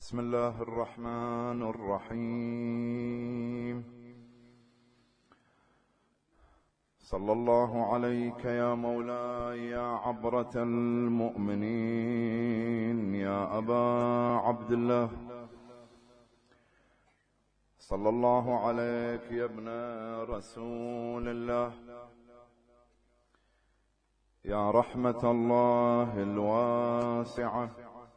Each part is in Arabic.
بسم الله الرحمن الرحيم. صلى الله عليك يا مولاي يا عبرة المؤمنين يا أبا عبد الله. صلى الله عليك يا ابن رسول الله، يا رحمة الله الواسعة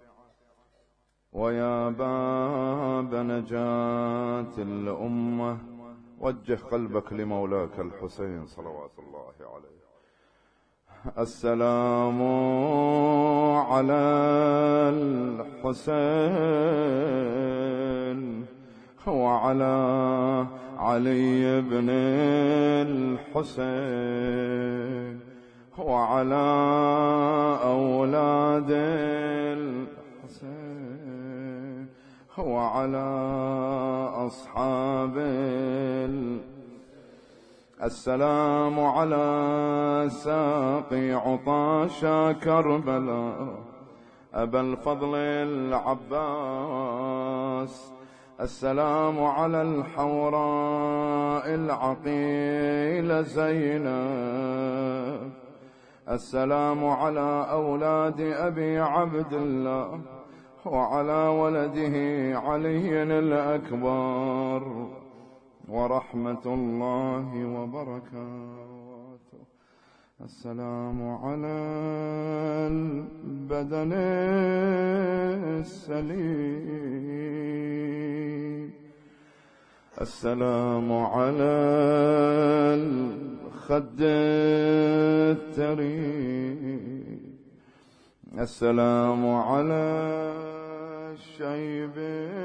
ويا باب نجاة الأمة. وجه قلبك لمولاك الحسين صلوات الله عليه. السلام على الحسين وعلى علي بن الحسين وعلى أولاد الحسين وعلى أصحاب السلام على ساقي عطاشا كربلاء أبا الفضل العباس. السلام على الحوراء العقيل زينب. السلام على أولاد أبي عبد الله وعلى ولده علي الأكبر ورحمة الله وبركاته. السلام على البدن السليم. السلام على الخد التريم. السلام على الشيب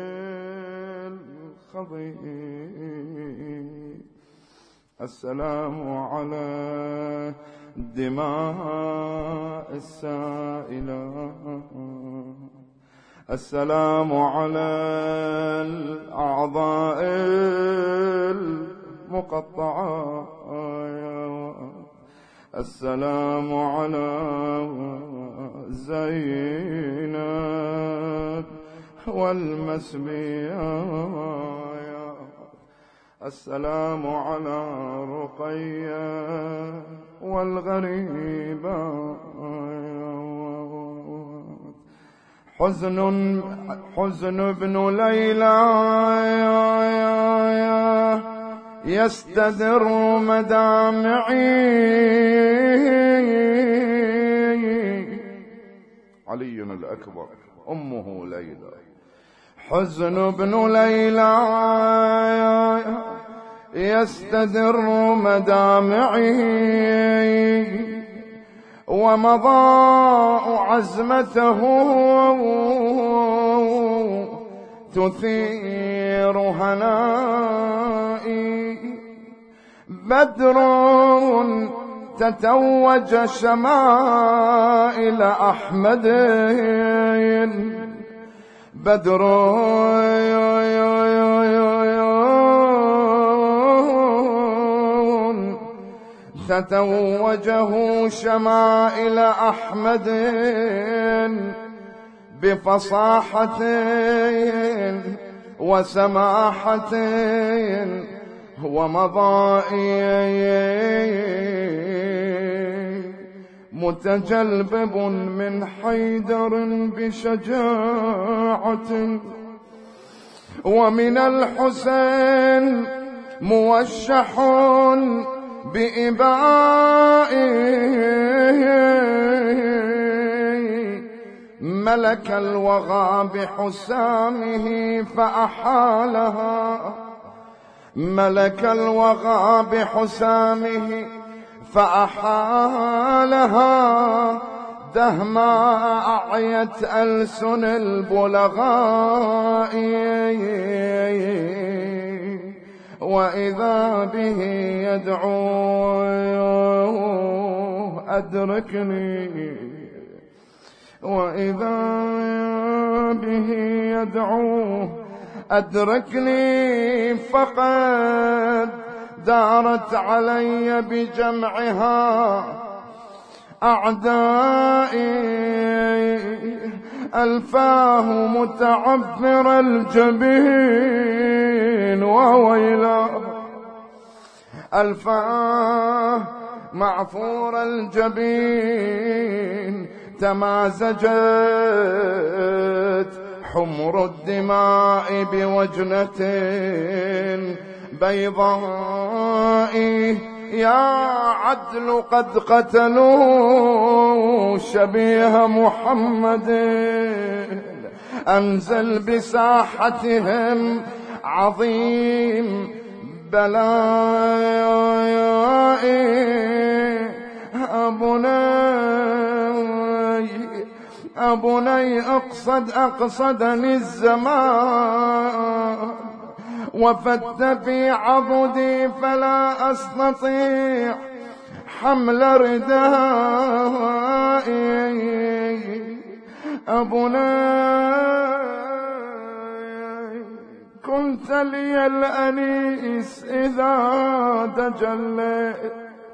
الخضيب. السلام على الدماء السائلة. السلام على الأعضاء المقطعة. السلام على زينب والمسمية. السلام على رقية والغريبة. حزن ابن ليلى يستدر مدامعي. علي الأكبر أمه ليلى. حزن ابن ليلى يستدر مدامعي ومضاء عزمته تثير هنائي. بدر تتوج شمائل أحمد. بدر تتوجه شمائل أحمد بفصاحة وسماحة ومضائي متجلبب من حيدر بشجاعة. ومن الحسين موشح بإبائه ملك الوغى بحسامه فأحالها. ملك الوغى بحسامه فأحالها دهما أعيت ألسن البلغاء. وإذا به يدعوه أدركني. وإذا به يدعوه أدركني فقد دارت علي بجمعها أعدائي ألفاه متعبر الجبين وويلاه، ألفاه معفور الجبين، تمازجت حمر الدماء بوجنة بيضاء. يا عدل قد قتلوا شبيه محمد، أنزل بساحتهم عظيم بلائي. أبني أقصدني الزمان، وفت في عضدي فلا أستطيع حمل ردائي. كنت لي الأنيس إذا تجليت،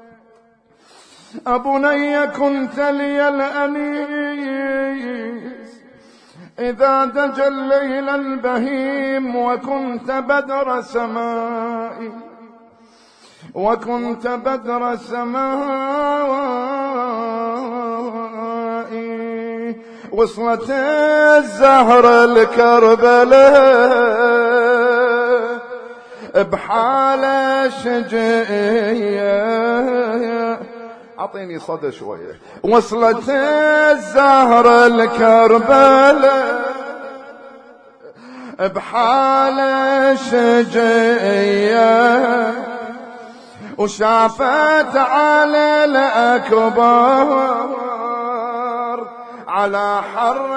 أبني كنت لي الأنيس إذا دجى الليل البهيم، وكنت بدر سمائي، وكنت بدر سمائي. وصلت الزهرة الكربلاء بحالة شجية، أعطيني صدى شوية. وصلت الزهرة الكربلاء بحالة شجية، وشافت على الأكبر على حر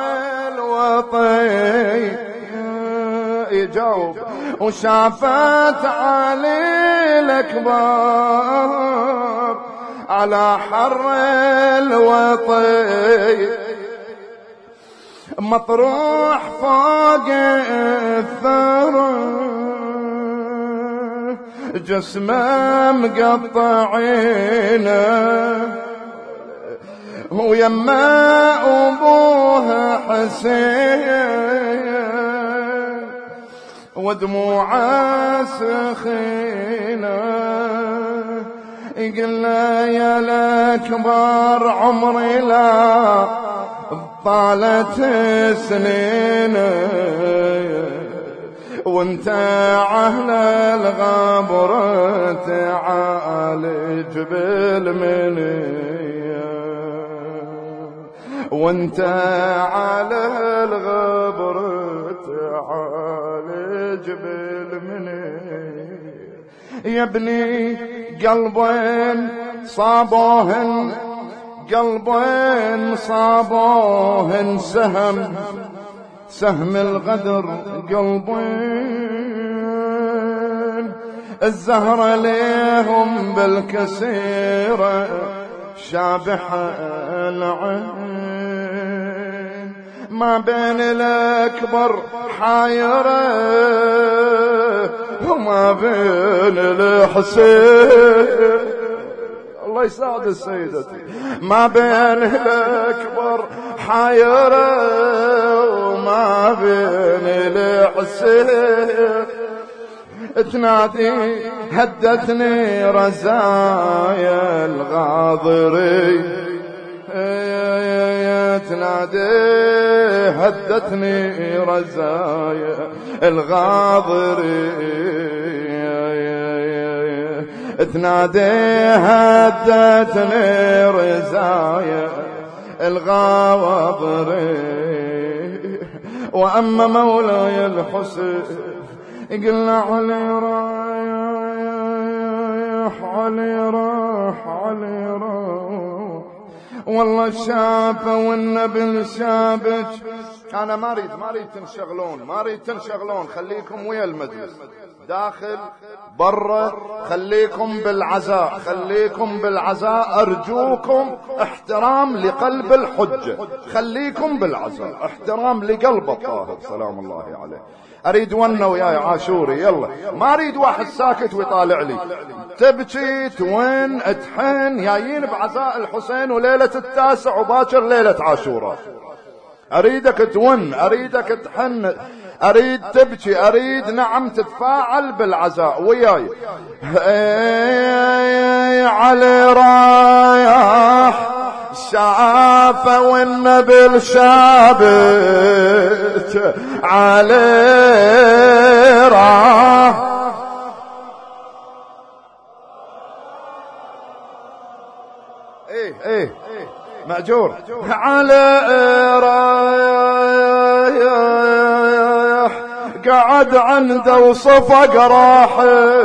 الوطي يجاوب. وشافت على الأكبر على حر الوطي، مطروح فوق الثرى، جسمه مقطعينه، ويما أبوها حسين، ودموعه سخينه. قلنا يا الأكبر عمري لا طالت سنين، وانت عهل الغبر تعالج بالمنية، وانت على الغبر تعالج بالمنية. يا ابني قلبين صابوهن، قلبين صابوهن سهم الغدر، قلبين الزهرة ليهم بالكسيرة شابحة العين، ما بين الأكبر حايرة وما بين الحسين. الله يساعد السيدتي. ما بين الأكبر حايرة وما بين الحسين. تنادي هدتني رزايا الغاضري، تنادي هدتني رزايا الغاضري، تنادي هدتني رزايا الغاضري. وأما مولاي الحسين قلنا علي رايح، علي راح، علي راح، والله شافه والنبل شابك. أنا ما أريد تنشغلون، ما أريد تنشغلون، خليكم ويا المجلس، داخل برا، خليكم بالعزاء، خليكم بالعزاء، أرجوكم احترام لقلب الحجة، خليكم بالعزاء، احترام لقلب الطاهر سلام الله عليه. أريد ونه وياي عاشوري، يلا، ما أريد واحد ساكت ويطالع لي. تبكي توين تحن، جايين بعزاء الحسين وليلة 9 وباكر ليلة عاشوراء. أريدك تون، أريدك تحن، أريد تبكي، أريد نعم تتفاعل بالعزاء وياي. علي رايح شافه والنبل شابت، علي راح ايه مأجور. على رايح قعد عنده وصفق راح،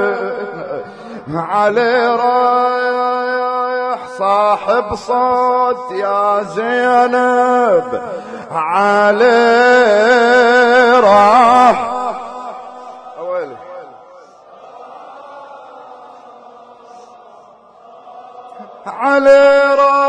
على رايح صاحب صوت يا زينب، على راح علي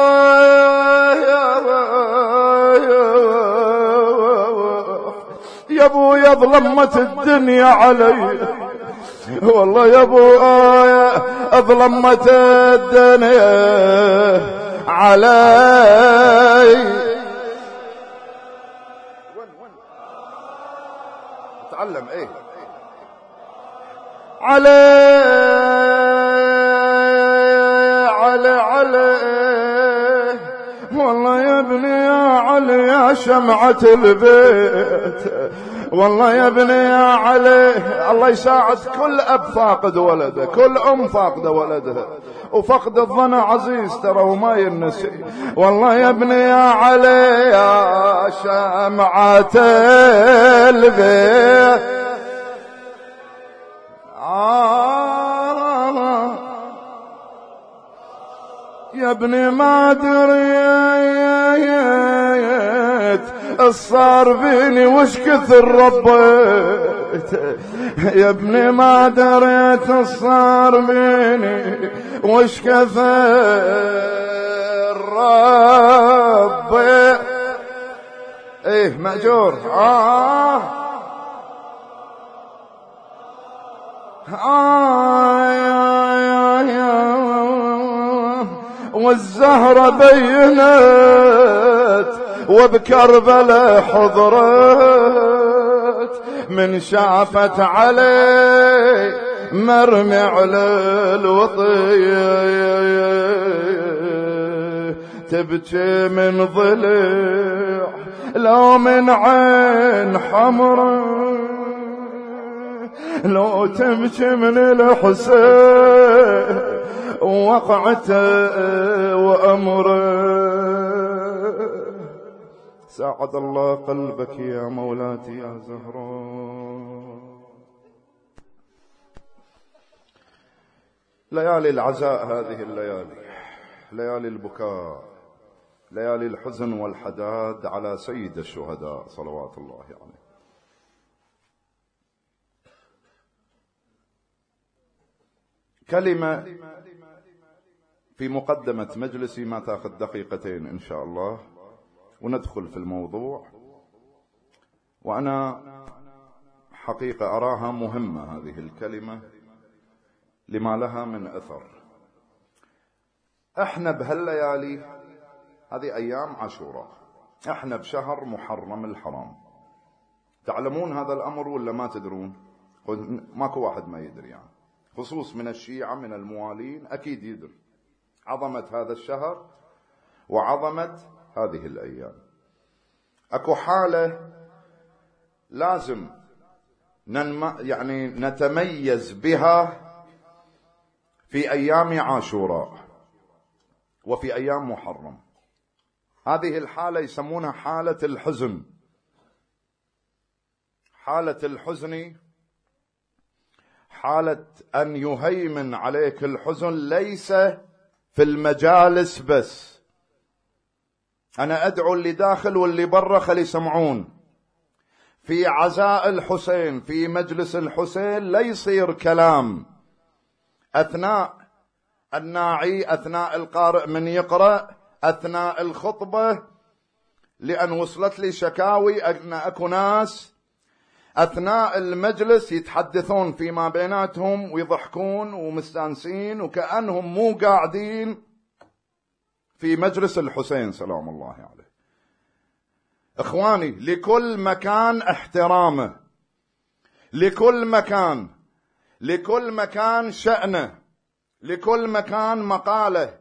يا ابو يا ظلمت الدنيا علي، والله يا ابو ظلمت الدنيا علي. تعلم ايه علي والله يا ابني يا علي يا شمعة البيت، والله يا ابني يا علي. الله يساعد كل أب فاقد ولده، كل أم فاقدة ولدها، وفقد الظن عزيز ترى وما ينسي. والله يا ابني يا علي يا شمعة البيت، يا ابني ما دريت الصار فيني وش كثر ربيت، يا ابني ما دريت الصار فيني وش كثر ربيت. ايه مأجور. والزهرة بينت وبكربلاء حضرت، من شافت علي مرمي على الوطية، تبكي من ضلع لو من عين حمراء، لو تبكي من الحسين وقعته وأمره. ساعد الله قلبك يا مولاتي يا زهراء. ليالي العزاء هذه الليالي، ليالي البكاء، ليالي الحزن والحداد على سيد الشهداء صلوات الله عليه. كلمة في مقدمة مجلسي ما تأخذ دقيقتين إن شاء الله وندخل في الموضوع. وأنا حقيقة أراها مهمة هذه الكلمة لما لها من أثر. احنا بهالليالي هذه أيام عاشوراء، احنا بشهر محرم الحرام. تعلمون هذا الأمر ولا ما تدرون؟ ماكو واحد ما يدري يعني، خصوص من الشيعة من الموالين أكيد يدري عظمة هذا الشهر وعظمة هذه الأيام. أكو حالة لازم يعني نتميز بها في أيام عاشوراء وفي أيام محرم. هذه الحالة يسمونها حالة الحزن. حالة الحزن حالة أن يهيمن عليك الحزن ليس في المجالس بس. أنا أدعو اللي داخل واللي برا خلي يسمعون. في عزاء الحسين في مجلس الحسين لا يصير كلام أثناء الناعي، أثناء القارئ من يقرأ، أثناء الخطبة، لأن وصلت لي شكاوي أن أكو ناس أثناء المجلس يتحدثون فيما بيناتهم ويضحكون ومستانسين وكأنهم مو قاعدين في مجلس الحسين سلام الله عليه. إخواني لكل مكان احترامه، لكل مكان شأنه، لكل مكان مقاله،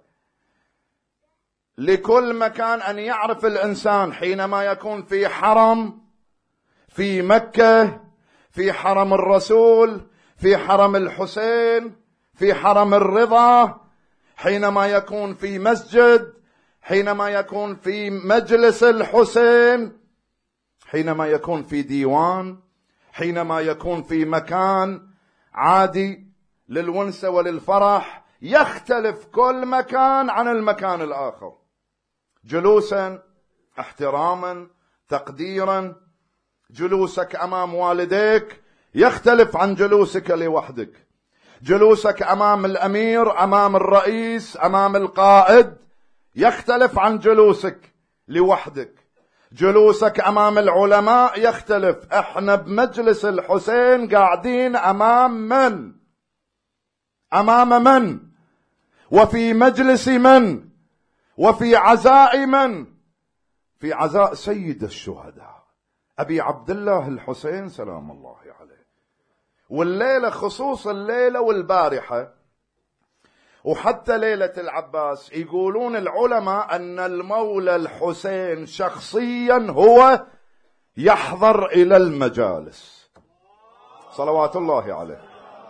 لكل مكان أن يعرف الإنسان حينما يكون في حرم، في مكة، في حرم الرسول، في حرم الحسين، في حرم الرضا، حينما يكون في مسجد، حينما يكون في مجلس الحسين، حينما يكون في ديوان، حينما يكون في مكان عادي للونسة وللفرح، يختلف كل مكان عن المكان الآخر، جلوسا، احتراما، تقديرا. جلوسك أمام والديك يختلف عن جلوسك لوحدك، جلوسك أمام الأمير، أمام الرئيس، أمام القائد يختلف عن جلوسك لوحدك، جلوسك أمام العلماء يختلف. احنا بمجلس الحسين قاعدين أمام من؟ أمام من؟ وفي مجلس من؟ وفي عزاء من؟ في عزاء سيد الشهداء أبي عبد الله الحسين سلام الله عليه. والليلة خصوص الليلة والبارحة وحتى ليلة العباس يقولون العلماء أن المولى الحسين شخصيا هو يحضر إلى المجالس صلوات الله عليه.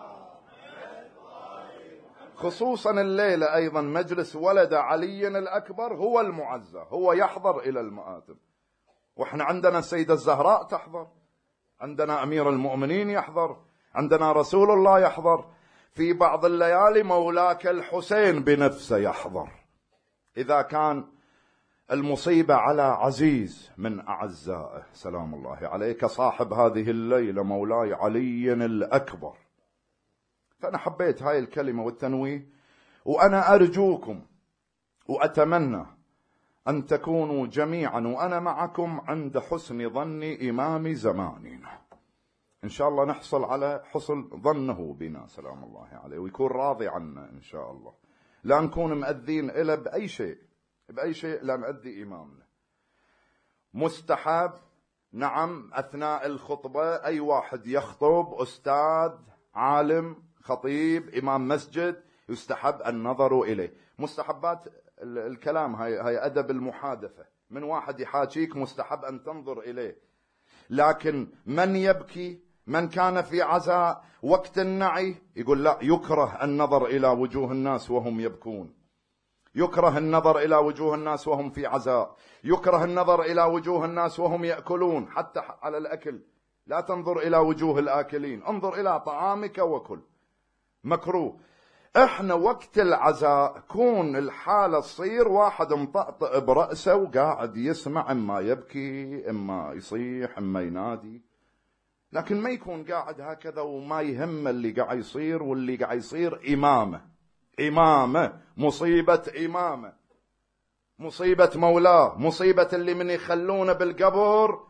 خصوصا الليلة أيضا مجلس ولد علي الأكبر هو المعزى، هو يحضر إلى المآتم. وإحنا عندنا السيدة الزهراء تحضر، عندنا أمير المؤمنين يحضر، عندنا رسول الله يحضر، في بعض الليالي مولاك الحسين بنفسه يحضر إذا كان المصيبة على عزيز من أعزائه سلام الله عليه كصاحب هذه الليلة مولاي علي الأكبر. فأنا حبيت هاي الكلمة والتنويه، وأنا أرجوكم وأتمنى أن تكونوا جميعا وأنا معكم عند حسن ظن إمام زماننا، إن شاء الله نحصل على حسن ظنه بنا سلام الله عليه ويكون راضي عنا إن شاء الله، لا نكون مأذين إله بأي شيء لا نأذي إمامنا. مستحب نعم أثناء الخطبة أي واحد يخطب، أستاذ، عالم، خطيب، إمام مسجد، يستحب النظر إليه. مستحبات الكلام هاي أدب المحادثة، من واحد يحاكيك مستحب أن تنظر إليه. لكن من يبكي، من كان في عزاء وقت النعي، يقول لا، يكره النظر إلى وجوه الناس وهم يبكون، يكره النظر إلى وجوه الناس وهم في عزاء، يكره النظر إلى وجوه الناس وهم يأكلون، حتى على الأكل لا تنظر إلى وجوه الآكلين، انظر إلى طعامك وكل، مكروه. احنا وقت العزاء كون الحالة تصير واحد مطأطئ برأسه وقاعد يسمع، اما يبكي اما يصيح اما ينادي، لكن ما يكون قاعد هكذا وما يهم اللي قاعد يصير، واللي قاعد يصير إمامة مصيبة مولاه، مصيبة اللي من يخلونه بالقبر.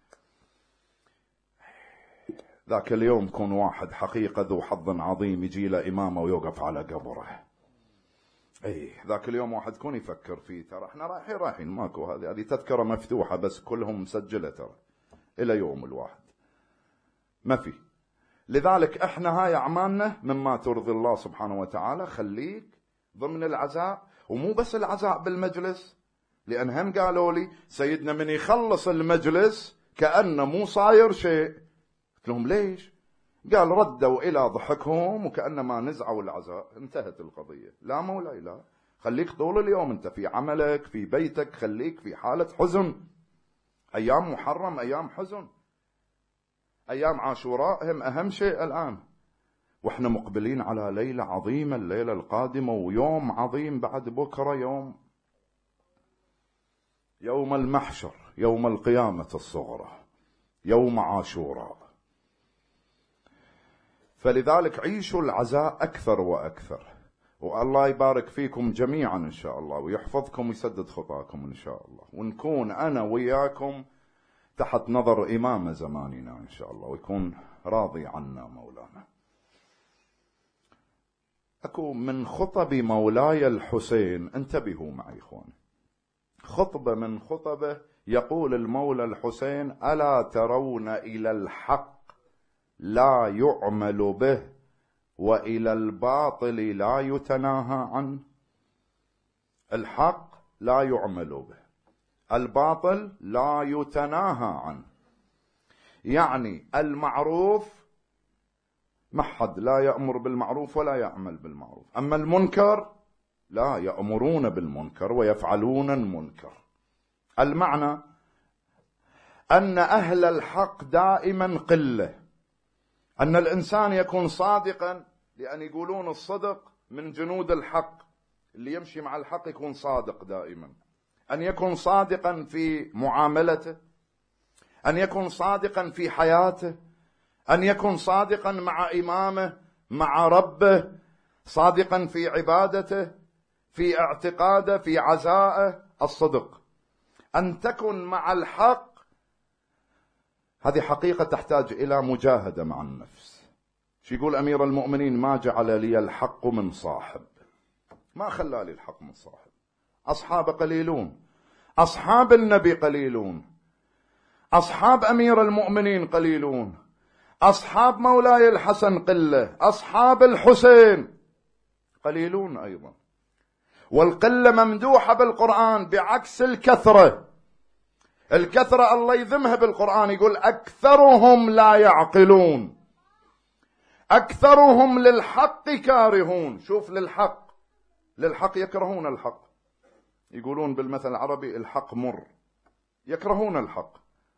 ذاك اليوم كون واحد حقيقة ذو حظ عظيم يجي له إمامه ويوقف على قبره، ذاك اليوم واحد كون يفكر فيه، ترى احنا رايحين ماكو، هذه تذكرة مفتوحة بس كلهم مسجلة ترى إلى يوم الواحد ما في. لذلك احنا هاي أعمالنا مما ترضي الله سبحانه وتعالى. خليك ضمن العزاء، ومو بس العزاء بالمجلس، لأن هم قالوا لي سيدنا من يخلص المجلس كأنه مو صاير شيء. قلت لهم ليش؟ قال ردوا إلى ضحكهم وكأنما نزعوا العزاء، انتهت القضية. لا مولاي لا، خليك طول اليوم انت في عملك في بيتك، خليك في حالة حزن. أيام محرم أيام حزن، أيام عاشوراء هم أهم شيء الآن، وإحنا مقبلين على ليلة عظيمة، الليلة القادمة، ويوم عظيم بعد بكرة، يوم المحشر، يوم القيامة الصغرى، يوم عاشوراء. فلذلك عيشوا العزاء أكثر وأكثر، والله يبارك فيكم جميعا إن شاء الله، ويحفظكم ويسدد خطاكم إن شاء الله، ونكون أنا وياكم تحت نظر إمام زماننا إن شاء الله، ويكون راضي عنا مولانا. أكو من خطب مولاي الحسين، انتبهوا معي إخوان، خطبة من خطبه يقول المولى الحسين: ألا ترون إلى الحق لا يعمل به وإلى الباطل لا يتناهى عنه. الحق لا يعمل به، الباطل لا يتناهى عنه. يعني المعروف ما حد لا يأمر بالمعروف ولا يعمل بالمعروف، أما المنكر لا يأمرون بالمنكر ويفعلون المنكر. المعنى أن أهل الحق دائما قلة، أن الإنسان يكون صادقا، لأن يقولون الصدق من جنود الحق، اللي يمشي مع الحق يكون صادق دائما. أن يكون صادقا في معاملته، أن يكون صادقا في حياته، أن يكون صادقا مع إمامه، مع ربه، صادقا في عبادته، في اعتقاده، في عزائه. الصدق أن تكن مع الحق، هذه حقيقة تحتاج إلى مجاهدة مع النفس. شو يقول أمير المؤمنين: ما جعل لي الحق من صاحب، ما خلى لي الحق من صاحب. أصحاب قليلون، أصحاب النبي قليلون، أصحاب أمير المؤمنين قليلون، أصحاب مولاي الحسن قلة، أصحاب الحسين قليلون أيضا. والقلة ممدوحة بالقرآن بعكس الكثرة. الكثرة الله يذمها بالقرآن، يقول: أكثرهم لا يعقلون، أكثرهم للحق كارهون. شوف، للحق يكرهون الحق، يقولون بالمثل العربي: الحق مر، يكرهون الحق.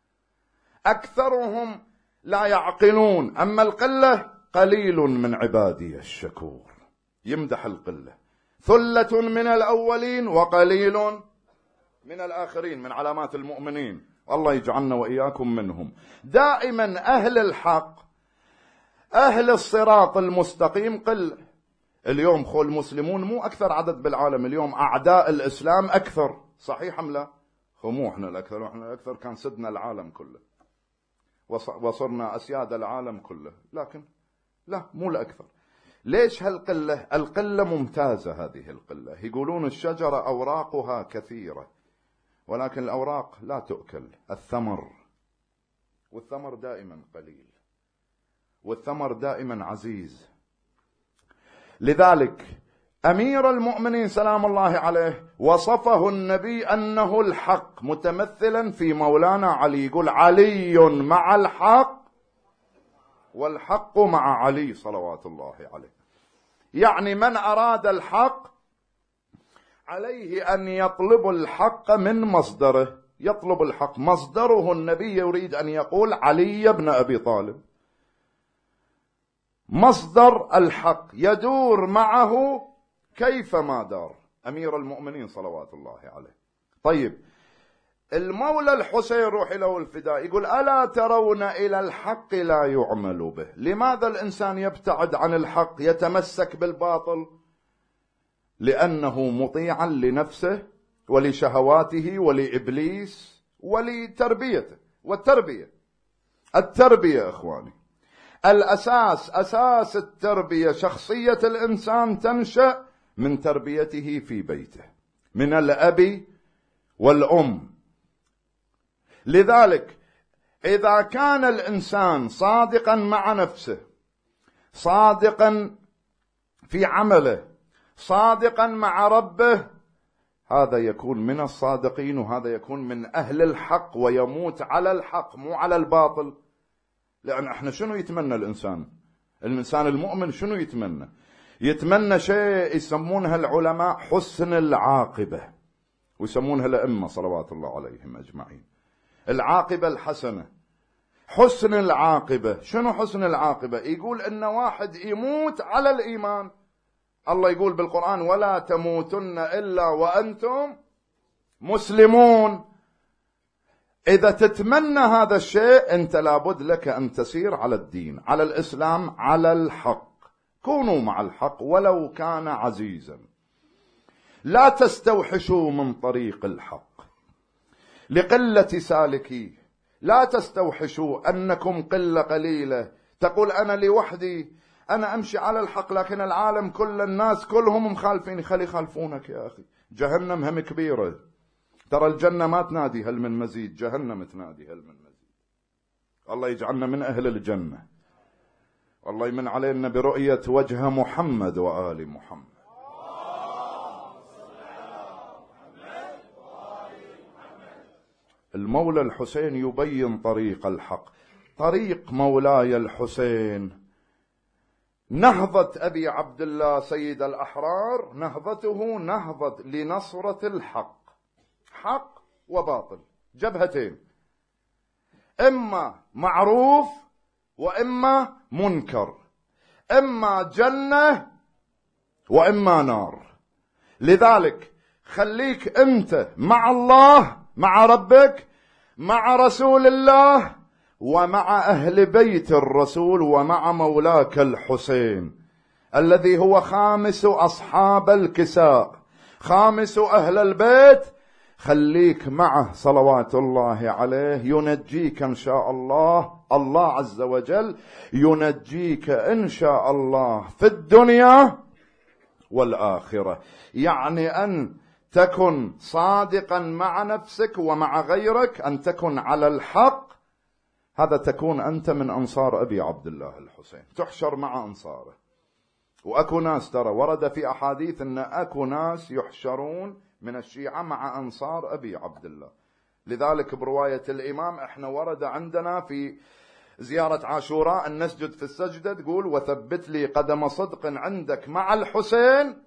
أكثرهم لا يعقلون، أما القلة: قليل من عبادي الشكور. يمدح القلة: ثلة من الأولين وقليل من الآخرين، من علامات المؤمنين، الله يجعلنا وإياكم منهم. دائما أهل الحق، أهل الصراط المستقيم قلة. اليوم خو المسلمون مو أكثر عدد بالعالم، اليوم أعداء الإسلام أكثر، صحيح أم لا؟ مو إحنا الأكثر، وإحنا الأكثر كان سدنا العالم كله وصرنا أسياد العالم كله، لكن لا، مو الأكثر. ليش هالقلة؟ القلة ممتازة هذه القلة. يقولون الشجرة أوراقها كثيرة ولكن الأوراق لا تؤكل، الثمر، والثمر دائما قليل، والثمر دائما عزيز. لذلك أمير المؤمنين سلام الله عليه وصفه النبي أنه الحق، متمثلا في مولانا علي، يقول: علي مع الحق والحق مع علي صلوات الله عليه. يعني من أراد الحق عليه أن يطلب الحق من مصدره. يطلب الحق، مصدره النبي يريد أن يقول علي بن أبي طالب، مصدر الحق يدور معه كيفما دار أمير المؤمنين صلوات الله عليه. طيب، المولى الحسين روح له الفداء يقول: ألا ترون إلى الحق لا يعمل به. لماذا الإنسان يبتعد عن الحق، يتمسك بالباطل؟ لأنه مطيعا لنفسه ولشهواته ولإبليس ولتربيته. والتربية، التربية إخواني، الأساس، أساس التربية شخصية الإنسان تنشأ من تربيته في بيته، من الأب والأم. لذلك إذا كان الإنسان صادقا مع نفسه، صادقا في عمله، صادقا مع ربه، هذا يكون من الصادقين، وهذا يكون من أهل الحق، ويموت على الحق مو على الباطل. لأن احنا شنو يتمنى الإنسان المؤمن؟ شنو يتمنى؟ يتمنى شيء يسمونها العلماء حسن العاقبة، ويسمونها الأئمة صلوات الله عليهم أجمعين العاقبة الحسنة. حسن العاقبة، شنو حسن العاقبة؟ يقول إن واحد يموت على الإيمان. الله يقول بالقرآن: ولا تموتن إلا وأنتم مسلمون. إذا تتمنى هذا الشيء أنت لابد لك أن تسير على الدين، على الإسلام، على الحق. كونوا مع الحق ولو كان عزيزا، لا تستوحشوا من طريق الحق لقلة سالكيه. لا تستوحشوا أنكم قلة قليلة، تقول أنا لوحدي، أنا أمشي على الحق لكن العالم كل الناس كلهم مخالفين. خلي يخالفونك يا أخي، جهنم هم كبيرة، ترى الجنة ما تنادي هل من مزيد، جهنم تنادي هل من مزيد. الله يجعلنا من أهل الجنة، والله يمن علينا برؤية وجه محمد وآل محمد. المولى الحسين يبين طريق الحق، طريق مولاي الحسين. نهضة أبي عبد الله سيد الأحرار نهضته نهضة لنصرة الحق، حق وباطل، جبهتين، إما معروف وإما منكر، إما جنة وإما نار. لذلك خليك أنت مع الله، مع ربك، مع رسول الله، ومع أهل بيت الرسول، ومع مولاك الحسين الذي هو خامس أصحاب الكساء، خامس أهل البيت. خليك معه صلوات الله عليه، ينجيك إن شاء الله. الله عز وجل ينجيك إن شاء الله في الدنيا والآخرة. يعني أن تكن صادقا مع نفسك ومع غيرك، أن تكن على الحق، هذا تكون أنت من أنصار أبي عبد الله الحسين، تحشر مع أنصاره. وأكو ناس ترى ورد في أحاديث أن أكو ناس يحشرون من الشيعة مع أنصار أبي عبد الله. لذلك برواية الإمام احنا ورد عندنا في زيارة عاشوراء أن نسجد في السجدة تقول وثبت لي قدم صدق عندك مع الحسين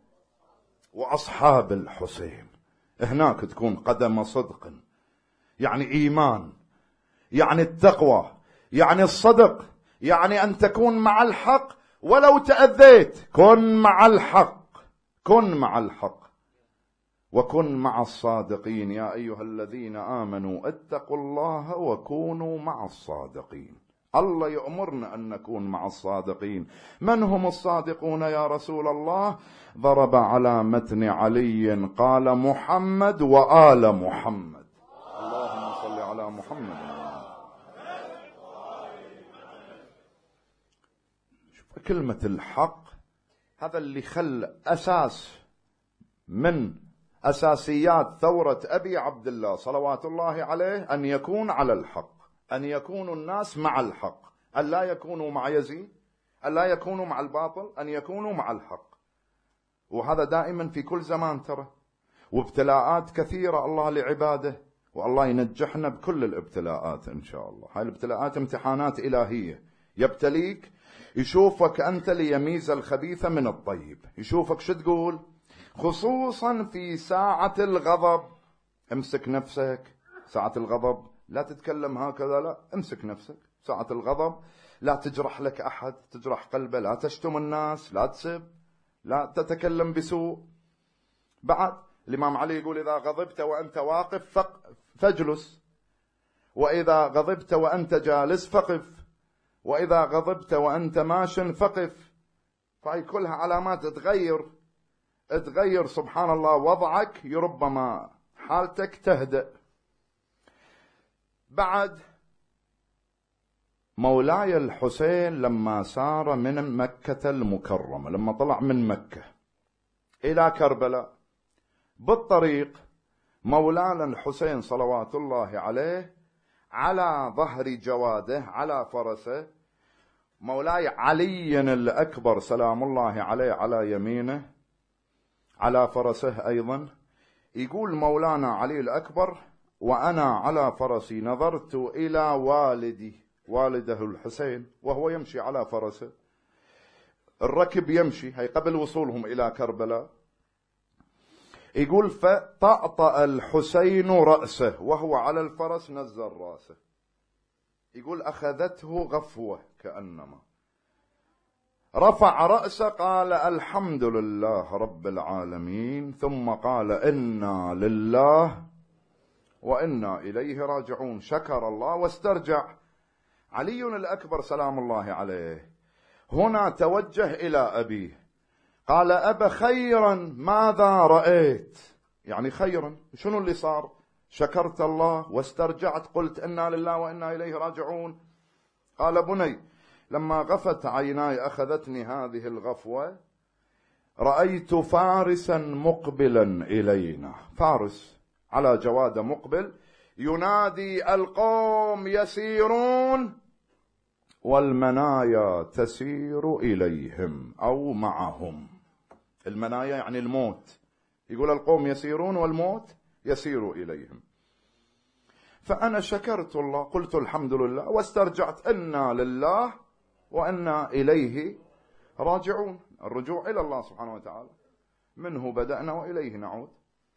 وأصحاب الحسين. هناك تكون قدم صدق، يعني إيمان، يعني التقوى، يعني الصدق، يعني أن تكون مع الحق ولو تأذيت. كن مع الحق، كن مع الحق، وكن مع الصادقين. يا أيها الذين آمنوا اتقوا الله وكونوا مع الصادقين. الله يأمرنا أن نكون مع الصادقين. من هم الصادقون يا رسول الله؟ ضرب على متن علي قال محمد وآل محمد. اللهم صل على محمد. شوف كلمة الحق، هذا اللي خل أساس من أساسيات ثورة أبي عبد الله صلوات الله عليه أن يكون على الحق، أن يكونوا الناس مع الحق، أن لا يكونوا مع يزيد، أن لا يكونوا مع الباطل، أن يكونوا مع الحق. وهذا دائما في كل زمان ترى، وابتلاءات كثيرة الله لعباده، والله ينجحنا بكل الابتلاءات إن شاء الله. هاي الابتلاءات امتحانات إلهية، يبتليك يشوفك أنت ليميز الخبيث من الطيب، يشوفك شو تقول، خصوصا في ساعة الغضب. امسك نفسك ساعة الغضب، لا تتكلم هكذا، لا، امسك نفسك ساعة الغضب، لا تجرح لك أحد، تجرح قلبه، لا تشتم الناس، لا تسب، لا تتكلم بسوء. بعد الإمام علي يقول إذا غضبت وأنت واقف فاجلس، وإذا غضبت وأنت جالس فقف، وإذا غضبت وأنت ماش فقف. فهي كلها علامات تغير سبحان الله وضعك، ربما حالتك تهدأ. بعد مولاي الحسين لما سار من مكة المكرمة، لما طلع من مكة إلى كربلاء، بالطريق مولانا الحسين صلوات الله عليه على ظهر جواده على فرسه، مولاي علي الأكبر سلام الله عليه على يمينه على فرسه أيضا. يقول مولانا علي الأكبر وأنا على فرسي نظرت إلى والده الحسين وهو يمشي على فرسه، الركب يمشي، هي قبل وصولهم إلى كربلاء. يقول فطأطأ الحسين رأسه وهو على الفرس، نزل رأسه. يقول أخذته غفوة، كأنما رفع رأسه قال الحمد لله رب العالمين، ثم قال إنا لله وإنا إليه راجعون. شكر الله واسترجع. علي الأكبر سلام الله عليه هنا توجه إلى أبيه، قال أبا خيرا ماذا رأيت؟ يعني خيرا، شنو اللي صار؟ شكرت الله واسترجعت، قلت إنا لله وإنا إليه راجعون. قال بني لما غفت عيناي أخذتني هذه الغفوة، رأيت فارسا مقبلا إلينا. فارس على جواد مقبل ينادي القوم يسيرون والمنايا تسير إليهم أو معهم. المنايا يعني الموت، يقول القوم يسيرون والموت يسير إليهم. فأنا شكرت الله، قلت الحمد لله، واسترجعت إنا لله وإنا إليه راجعون. الرجوع إلى الله سبحانه وتعالى، منه بدأنا وإليه نعود.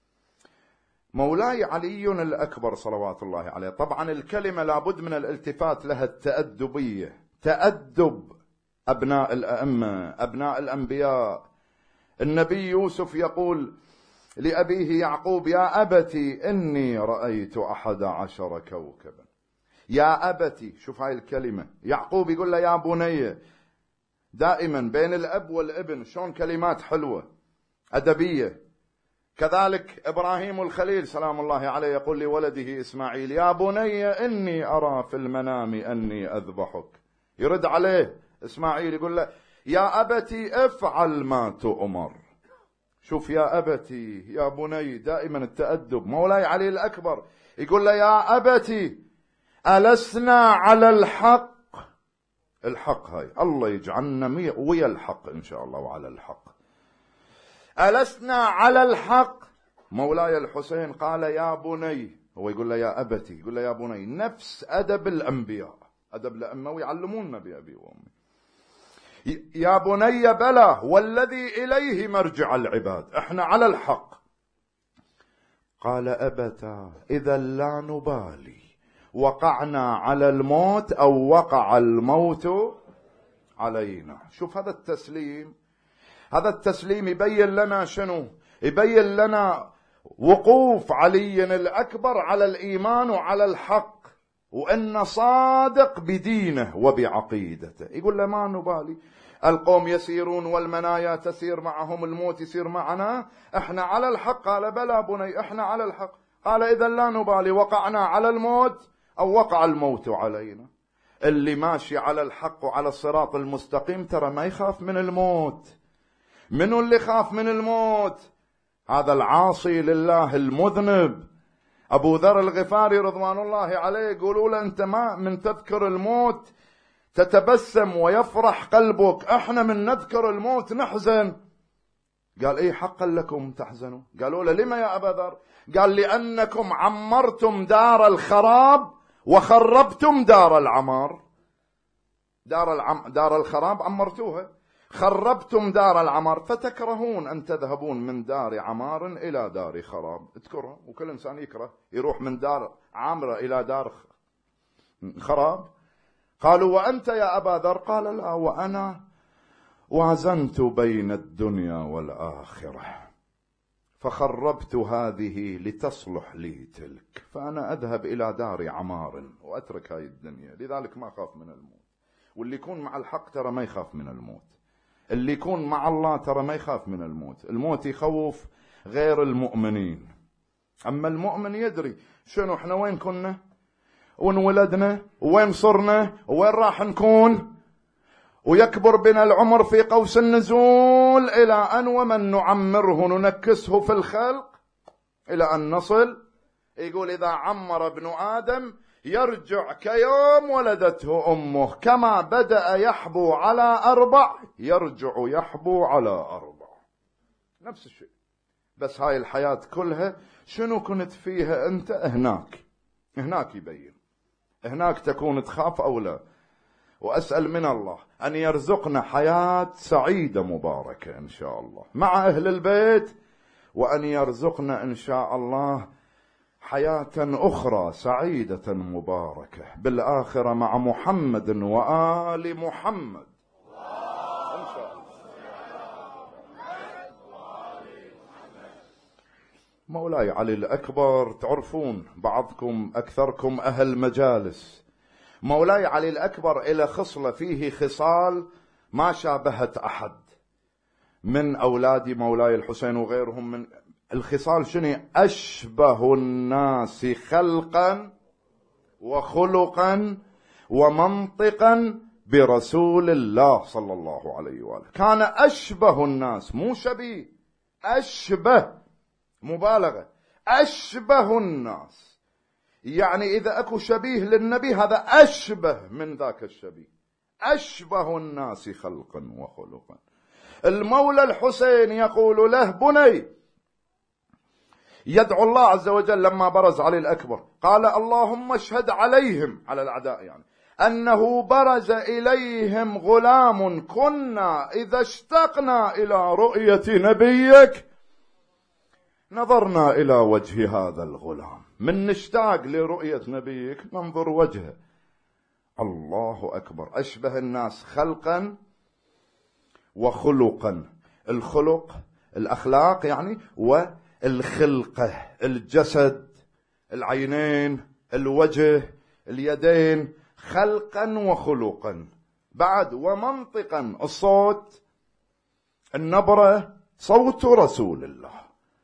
مولاي علي الأكبر صلوات الله عليه. طبعا الكلمة لابد من الالتفات لها التأدبية، تأدب أبناء الأئمة أبناء الأنبياء. النبي يوسف يقول لأبيه يعقوب يا أبتي إني رأيت 11 كوكبا. يا أبتي، شوف هاي الكلمة، يعقوب يقول له يا بني. دائما بين الأب والابن شلون كلمات حلوة أدبية. كذلك إبراهيم الخليل سلام الله عليه يقول لولده إسماعيل يا بني إني أرى في المنام أني أذبحك. يرد عليه إسماعيل يقول له يا أبتي افعل ما تؤمر. شوف يا أبتي يا بني، دائما التأدب. مولاي علي الأكبر يقول له يا أبتي ألسنا على الحق. الحق هاي الله يجعلنا ويا الحق إن شاء الله وعلى الحق. ألسنا على الحق. مولاي الحسين قال يا بني، هو يقول له يا أبتي، يقول له يا بني، نفس أدب الأنبياء، أدب الأئمة ويعلموننا بأبي وأمي. يا بني بلى والذي إليه مرجع العباد، احنا على الحق. قال أبتا إذا لا نبالي وقعنا على الموت أو وقع الموت علينا. شوف هذا التسليم، هذا التسليم يبين لنا شنو؟ يبين لنا وقوف علي الأكبر على الإيمان وعلى الحق، وأن صادق بدينه وبعقيدته. يقول له ما نبالي، القوم يسيرون والمنايا تسير معهم، الموت يسير معنا، احنا على الحق. قال بلى بني احنا على الحق. قال إذا لا نبالي وقعنا على الموت أو وقع الموت علينا. اللي ماشي على الحق وعلى الصراط المستقيم ترى ما يخاف من الموت. منو اللي خاف من الموت؟ هذا العاصي لله المذنب. أبو ذر الغفاري رضوان الله عليه يقولوا له أنت ما من تذكر الموت تتبسم ويفرح قلبك، احنا من نذكر الموت نحزن. قال ايه حقا لكم تحزنوا؟ قالوا له لما يا أبا ذر؟ قال لأنكم عمرتم دار الخراب وخربتم دار العمار. دار الخراب عمرتوها، خربتم دار العمار، فتكرهون أن تذهبون من دار عمار إلى دار خراب. اذكرها، وكل إنسان يكره يروح من دار عامرة إلى دار خراب. قالوا وأنت يا أبا ذر؟ قال لا، وأنا وازنت بين الدنيا والآخرة فخربت هذه لتصلح لي تلك، فأنا أذهب إلى دار عمار وأترك هاي الدنيا. لذلك ما خاف من الموت. واللي يكون مع الحق ترى ما يخاف من الموت. اللي يكون مع الله ترى ما يخاف من الموت. الموت يخوف غير المؤمنين، أما المؤمن يدري شنو احنا وين كنا وانولدنا وين صرنا وين راح نكون، ويكبر بنا العمر في قوس النزول إلى أن ومن نعمره ننكسه في الخلق إلى أن نصل. يقول إذا عمر ابن آدم يرجع كيوم ولدته أمه، كما بدأ يحبو على 4 يرجع يحبو على 4. نفس الشيء، بس هاي الحياة كلها شنو كنت فيها أنت؟ هناك يبين، هناك تكون تخاف أو لا. وأسأل من الله أن يرزقنا حياة سعيدة مباركة إن شاء الله مع أهل البيت، وأن يرزقنا إن شاء الله حياة أخرى سعيدة مباركة بالآخرة مع محمد وآل محمد إن شاء الله. مولاي علي الأكبر تعرفون بعضكم أكثركم أهل مجالس. مولاي علي الأكبر إلى خصلة فيه خصال ما شابهت أحد من أولاد مولاي الحسين وغيرهم من الخصال. شنو؟ أشبه الناس خلقا وخلقا ومنطقا برسول الله صلى الله عليه وآله. كان أشبه الناس، مو شبيه، أشبه، مبالغة، أشبه الناس، يعني إذا أكو شبيه للنبي هذا أشبه من ذاك الشبيه، أشبه الناس خلقا وخلقا. المولى الحسين يقول له: بني، يدعو الله عز وجل لما برز علي الأكبر، قال: اللهم اشهد عليهم، على الأعداء يعني، أنه برز إليهم غلام كنا إذا اشتقنا إلى رؤية نبيك نظرنا إلى وجه هذا الغلام. من نشتاق لرؤية نبيك ننظر وجهه. الله أكبر. أشبه الناس خلقا وخلقا. الخلق الأخلاق يعني، والخلقة الجسد، العينين، الوجه، اليدين، خلقا وخلقا. بعد ومنطقا، الصوت، النبرة، صوت رسول الله.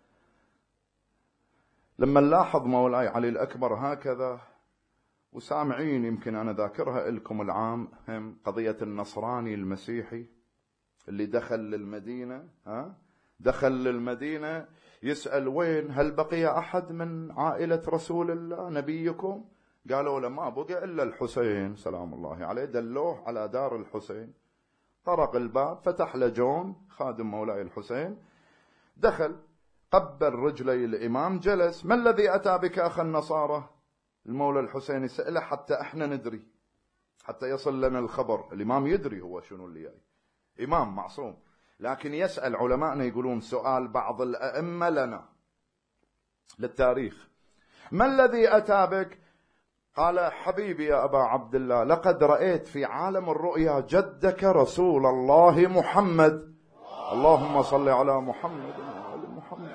لما نلاحظ مولاي علي الأكبر هكذا وسامعين، يمكن أنا ذاكرها لكم العام، هم قضية النصراني المسيحي اللي دخل للمدينة، دخل للمدينة يسأل: وين هل بقي أحد من عائلة رسول الله نبيكم؟ قالوا له: ما بقي إلا الحسين سلام الله عليه. دلوه على دار الحسين، طرق الباب، فتح له جون خادم مولاي الحسين، دخل قبل رجلي الإمام، جلس. ما الذي أتى بك أخ النصارى؟ المولى الحسين يسأله حتى احنا ندري، حتى يصل لنا الخبر. الإمام يدري هو شنو اللي جاي، إمام معصوم، لكن يسأل. علماءنا يقولون سؤال بعض الأئمة لنا للتاريخ: ما الذي أتى بك؟ قال: حبيبي يا أبا عبد الله، لقد رأيت في عالم الرؤيا جدك رسول الله محمد، اللهم صل على محمد وآل محمد،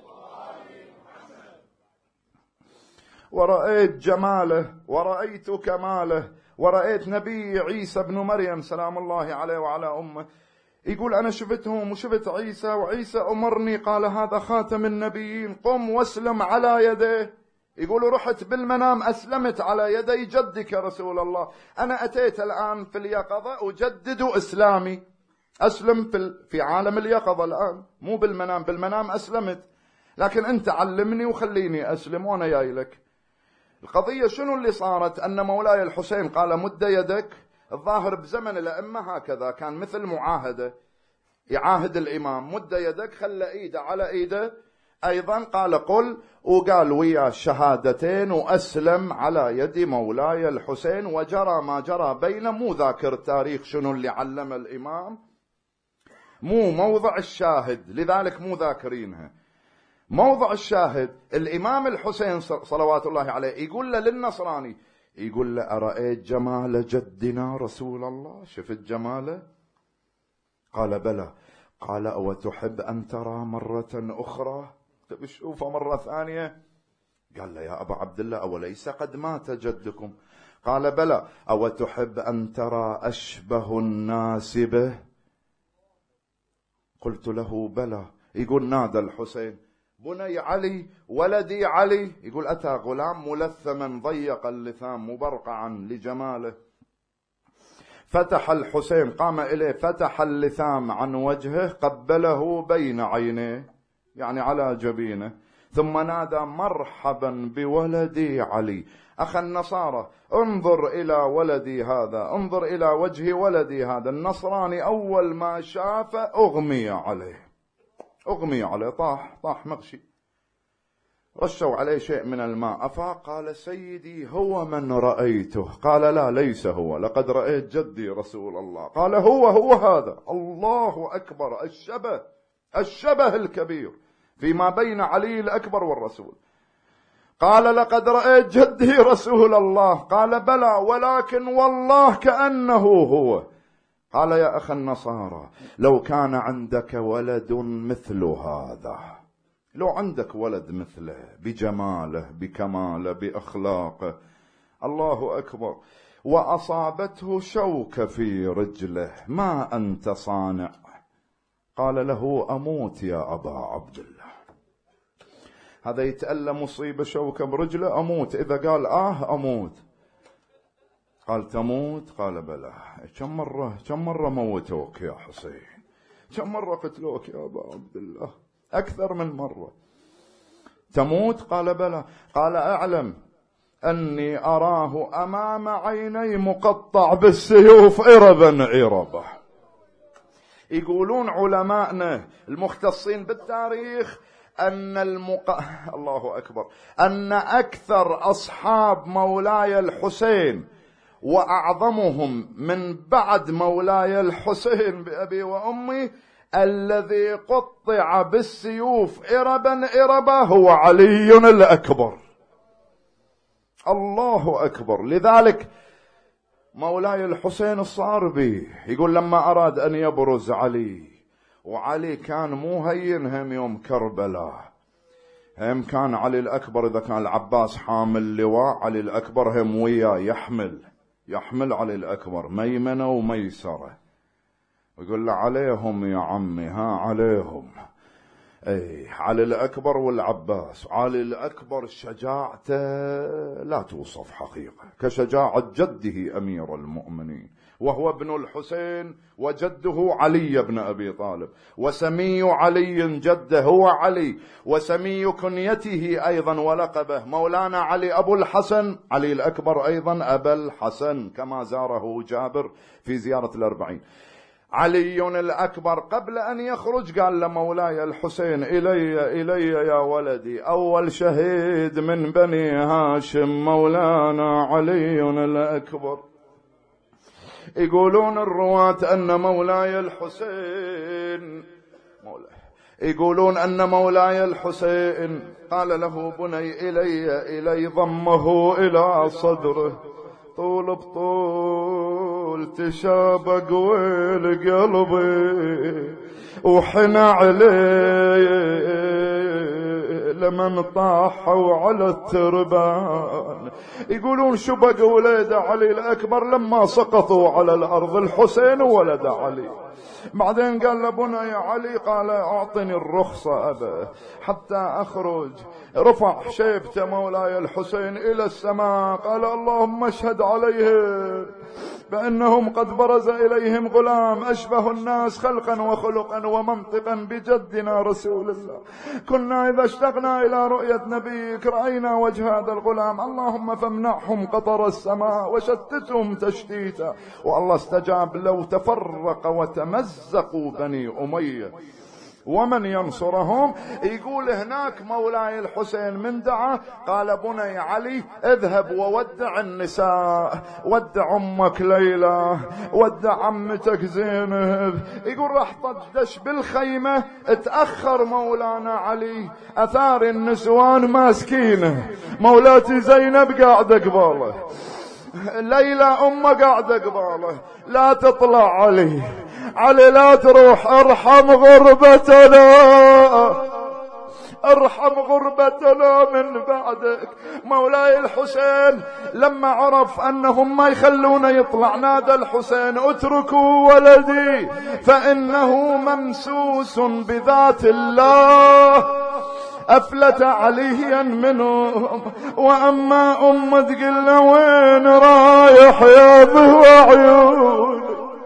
ورأيت جماله ورأيت كماله، ورأيت نبي عيسى بن مريم سلام الله عليه وعلى أمه. يقول: أنا شفتهم وشفت عيسى، وعيسى أمرني قال: هذا خاتم النبيين، قم واسلم على يديه. يقول: رحت بالمنام أسلمت على يدي جدك رسول الله. أنا أتيت الآن في اليقظة أجدد إسلامي، أسلم في عالم اليقظة الآن، مو بالمنام. بالمنام أسلمت، لكن أنت علمني وخليني أسلم وأنا جاي لك. القضية شنو اللي صارت؟ أن مولاي الحسين قال: مد يدك. الظاهر بزمن الأئمة هكذا كان، مثل معاهدة، يعاهد الإمام: مد يدك، خلى إيده على إيده. أيضا قال: قل، وقال ويا الشهادتين وأسلم على يد مولاي الحسين. وجرى ما جرى بينه. مو ذاكر التاريخ شنو اللي علم الإمام، مو موضع الشاهد، لذلك مو ذاكرينها. موضع الشاهد الإمام الحسين صلوات الله عليه يقول له للنصراني، يقول له: أرأيت جمال جدنا رسول الله؟ شفت جماله؟ قال: بلى. قال: أو تحب أن ترى مرة أخرى؟ تبي تشوفه مرة ثانية؟ قال له: يا أبا عبد الله، أوليس قد مات جدكم؟ قال: بلى. أو تحب أن ترى أشبه الناس به؟ قلت له: بلى. يقول: نادى الحسين: بني علي، ولدي علي. يقول: أتى غلام ملثما ضيق اللثام مبرقعا لجماله، فتح الحسين، قام إليه، فتح اللثام عن وجهه، قبله بين عينيه، يعني على جبينه، ثم نادى: مرحبا بولدي علي. أخ النصارى، انظر إلى ولدي هذا، انظر إلى وجه ولدي هذا. النصراني أول ما شافه أغمي عليه، أغمي عليه، طاح مغشي. رشوا عليه شيء من الماء، أفاق. قال: سيدي، هو من رأيته؟ قال: لا، ليس هو، لقد رأيت جدي رسول الله. قال: هو هذا. الله أكبر. الشبه الكبير فيما بين علي الأكبر والرسول. قال: لقد رأيت جدي رسول الله. قال: بلى، ولكن والله كأنه هو. قال: يا أخ النصارى، لو كان عندك ولد مثل هذا، لو عندك ولد مثله، بجماله، بكماله، بأخلاقه، الله أكبر، وأصابته شوكة في رجله، ما أنت صانع؟ قال له: أموت يا أبا عبد الله. هذا يتألم، مصيبة شوكة برجله، أموت. إذا قال أموت. قال: تموت؟ قال: بلى. كم مرة موتوك يا حسين؟ كم مرة قتلوك يا أبا عبد الله؟ أكثر من مرة. تموت؟ قال بلى. قال اعلم أني أراه أمام عيني مقطع بالسيوف إربا إربا. يقولون علماءنا المختصين بالتاريخ أن الله أكبر، أن أكثر أصحاب مولاي الحسين وأعظمهم من بعد مولاي الحسين بأبي وأمي الذي قطع بالسيوف إربا إربا هو علي الأكبر. الله أكبر. لذلك مولاي الحسين الصاربي يقول لما أراد أن يبرز علي، وعلي كان مو هين هم يوم كربلاء، هم كان علي الأكبر إذا كان العباس حامل لواء، علي الأكبر هم وياه يحمل علي الأكبر ميمنة وميسرة، ويقول له عليهم يا عمي، ها عليهم. اي علي الأكبر والعباس. علي الأكبر شجاعته لا توصف حقيقة، كشجاعة جده أمير المؤمنين، وهو ابن الحسين وجده علي بن أبي طالب، وسمي علي جده هو علي، وسمي كنيته أيضا ولقبه مولانا علي أبو الحسن، علي الأكبر أيضا أبا الحسن كما زاره جابر في زيارة الأربعين. علي الأكبر قبل أن يخرج قال لمولاي الحسين إلي يا ولدي، أول شهيد من بني هاشم مولانا علي الأكبر. يقولون الرواة أن مولاي الحسين يقولون أن مولاي الحسين قال له بني إلي ضمه إلى صدره، طول بطول تشابق ويل قلبي وحنى عليه لمن طاحوا على التربان. يقولون شبق ولد علي الأكبر لما سقطوا على الأرض، الحسين ولد علي. بعدين قال لبني علي، قال أعطني الرخصة أبا حتى أخرج. رفع شيبته مولاي الحسين إلى السماء، قال اللهم اشهد عليهم بأنهم قد برز إليهم غلام أشبه الناس خلقا وخلقا ومنطقا بجدنا رسول الله. كنا إذا اشتقنا إلى رؤية نبيك رأينا وجه هذا الغلام، اللهم فامنعهم قطر السماء وشتتهم تشتيتا. والله استجاب، لو تفرق وتمزقوا بني أمية ومن ينصرهم. يقول هناك مولاي الحسين من دعا قال بني علي اذهب وودع النساء، ودع أمك ليلى، ودع عمتك زينب. يقول راح طدش بالخيمة، اتأخر مولانا علي، أثار النسوان ماسكينه، مولاتي زينب قاعدة قباله، ليلى أمه قاعدة قباله، لا تطلع علي لا تروح، ارحم غربتنا، ارحم غربتنا من بعدك. مولاي الحسين لما عرف أنهم ما يخلونه يطلع نادى الحسين اتركوا ولدي فإنه ممسوس بذات الله، أفلت عليا منهم. وأما أم تقول له وين رايح يا ذو عيون،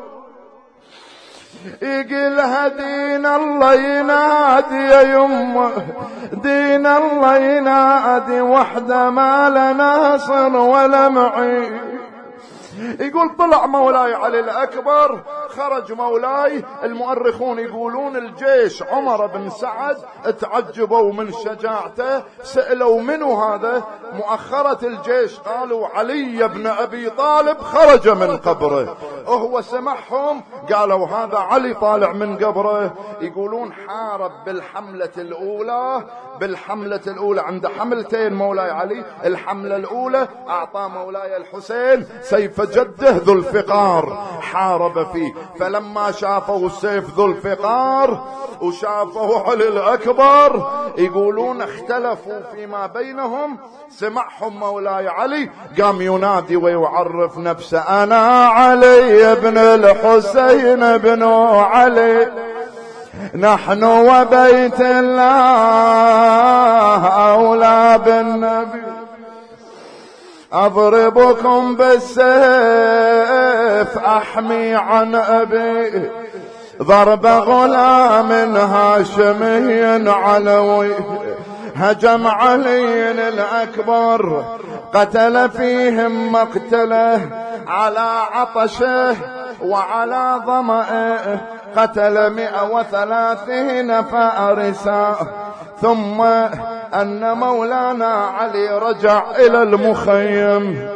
يقلها دين الله ينادي يا يمه، دين الله ينادي وحده ما لا ناصر ولا معين. يقول طلع مولاي علي الأكبر، خرج مولاي. المؤرخون يقولون الجيش عمر بن سعد اتعجبوا من شجاعته، سألوا منو هذا؟ مؤخرة الجيش قالوا علي بن أبي طالب خرج من قبره، وهو سمعهم قالوا هذا علي طالع من قبره. يقولون حارب بالحملة الأولى عند حملتين مولاي علي. الحملة الأولى أعطى مولاي الحسين سيف جده ذو الفقار، حارب فيه. فلما شافوا السيف ذو الفقار وشافوا علي الأكبر يقولون اختلفوا فيما بينهم. سمعهم مولاي علي قام ينادي ويعرف نفسه، أنا علي بن الحسين بن علي، نحن وبيت الله أولى بالنبي، أضربكم بالسيف أحمي عن أبي، ضرب غلام هاشمي علوي، هجم علي الأكبر قتل فيهم مقتله، على عطشه وعلى ظمئه قتل 130 فارسا. ثم أن مولانا علي رجع إلى المخيم.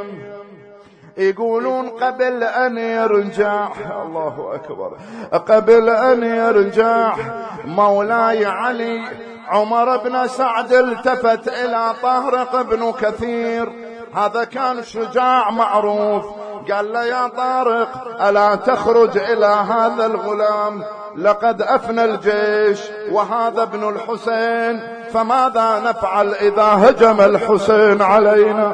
يقولون قبل أن يرجع، الله أكبر، قبل أن يرجع مولاي علي عمر بن سعد التفت إلى طارق بن كثير، هذا كان شجاع معروف، قال له يا طارق ألا تخرج إلى هذا الغلام، لقد أفنى الجيش وهذا ابن الحسين، فماذا نفعل إذا هجم الحسين علينا؟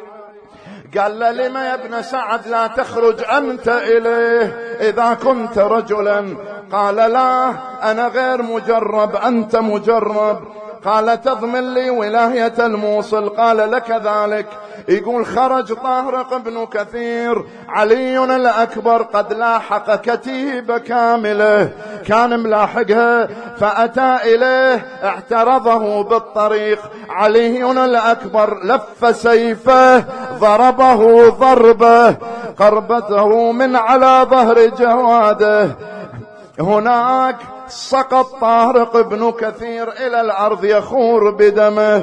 قال له لما يا ابن سعد لا تخرج أنت إليه إذا كنت رجلا؟ قال لا أنا غير مجرب، أنت مجرب. قال تضمن لي ولاية الموصل؟ قال لك ذلك. يقول خرج طارق بن كثير، علي الأكبر قد لاحق كتيبة كاملة، كان ملاحقها، فأتى إليه اعترضه بالطريق. علي الأكبر لف سيفه ضربه ضربه قربته من على ظهر جواده. هناك سقط طارق بن كثير إلى الأرض يخور بدمه.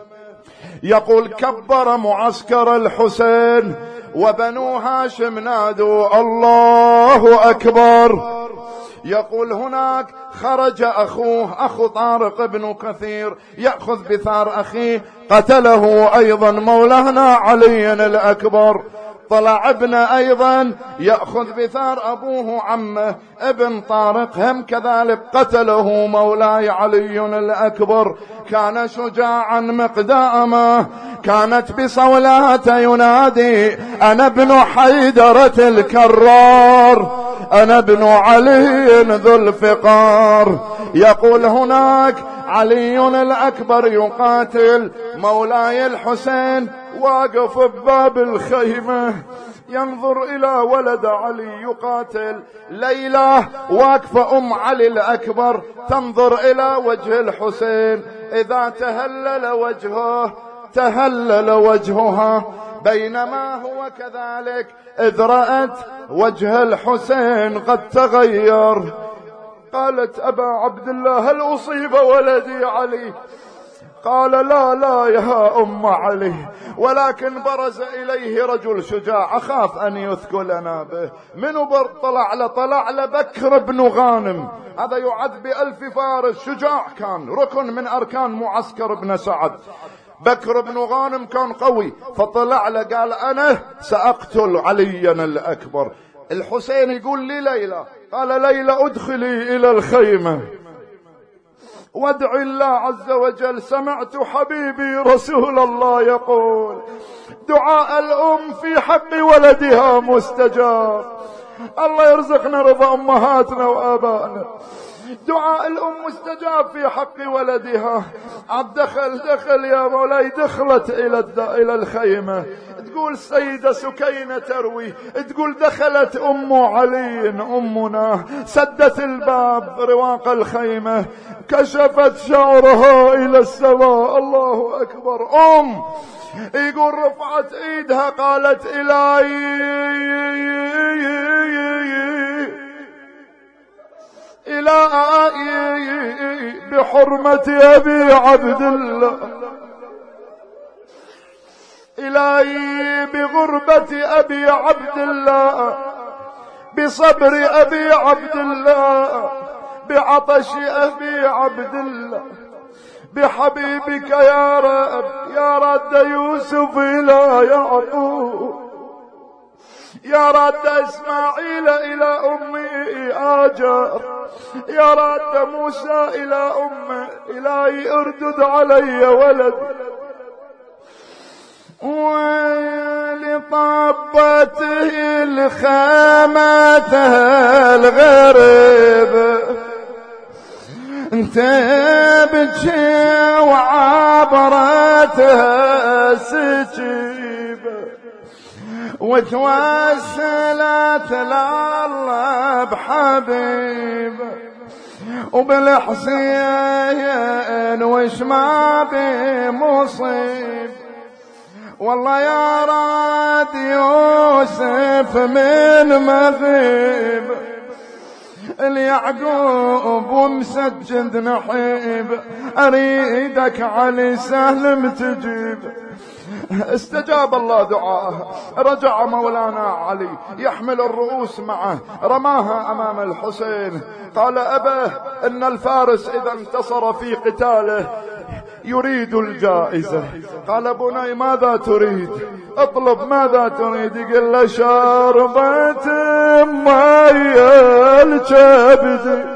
يقول كبر معسكر الحسين وبنو هاشم نادوا الله أكبر. يقول هناك خرج أخوه أخو طارق بن كثير يأخذ بثار أخيه، قتله أيضا مولانا علي الأكبر. طلع ابن أيضا يأخذ بثار أبوه عمه ابن طارق، هم كذلك قتله مولاي علي الأكبر. كان شجاعا مقداما، كانت بصولاته ينادي أنا ابن حيدرة الكرار، أنا ابن علي ذو الفقار. يقول هناك علي الأكبر يقاتل مولاي الحسين، واقف بباب الخيمة ينظر إلى ولد علي يقاتل. ليلى واقفة أم علي الأكبر تنظر إلى وجه الحسين، إذا تهلل وجهه تهلل وجهها، بينما هو كذلك إذ رأت وجه الحسين قد تغير قالت أبا عبد الله هل أصيب ولدي علي؟ قال لا لا يا أم علي، ولكن برز إليه رجل شجاع أخاف أن يثقلنا به. منو طلع له بكر بن غانم، هذا يعد ب1000 فارس، شجاع كان ركن من أركان معسكر بن سعد. بكر بن غانم كان قوي، فطلع له قال أنا سأقتل عليا الأكبر. الحسين يقول لي ليلى، قال ليلى ادخلي إلى الخيمة وادعي الله عز وجل، سمعت حبيبي رسول الله يقول دعاء الأم في حق ولدها مستجاب. الله يرزقنا رضا أمهاتنا وآبائنا. دعاء الأم مستجاب في حق ولدها. عبد دخل يا مولاي، دخلت إلى الخيمة. تقول السيدة سكينة تروي، تقول دخلت أم علي أمنا، سدت الباب رواق الخيمة، كشفت شعرها إلى السماء، الله أكبر. يقول رفعت ايدها قالت إلهي بحرمة أبي عبد الله، إلهي بغربة أبي عبد الله، بصبر أبي عبد الله، بعطش أبي عبد الله، بحبيبك يا رب، يا رد يوسف إلى يعقوب، يا رد إسماعيل إلى أمي آجر، يا رد موسى إلى أمه، إلهي اردد علي ولد. ولطبته الخامة الغريب انت بتشي وعبرتها سجيبة، وتوسلت لله بحبيبه، وبالحسين وش ما بمصيب. والله يا راد يوسف من مغيب، اليعقوب ومسجد نحيب، أريدك علي سهل تجيب. استجاب الله دعاءه، رجع مولانا علي يحمل الرؤوس معه، رماها أمام الحسين، قال أبه إن الفارس إذا انتصر في قتاله يريد الجائزة. قال بني ماذا تريد؟ اطلب ماذا تريد؟ يقول له شربة ماء الكبد